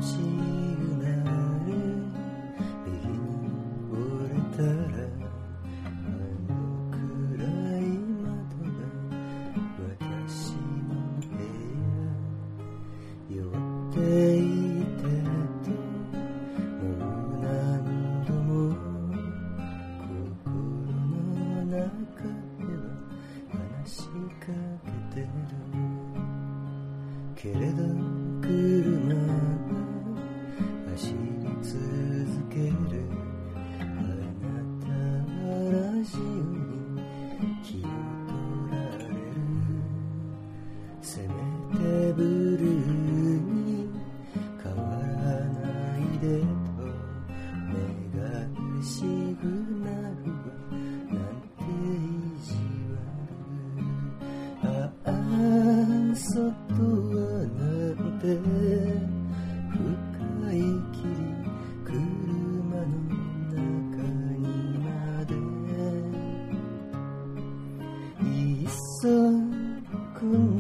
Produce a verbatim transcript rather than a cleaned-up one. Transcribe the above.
シグナル右に折れたらあの暗い窓が私の部屋弱っていてともう何度も心の中では話しかけてるけれど車は走り続けるあなたはラジオに気を取られるせめてブルーに変わらないでと願うシグナルはなんて意地悪ああそっとはなんて深い霧車の中にまでいっそこの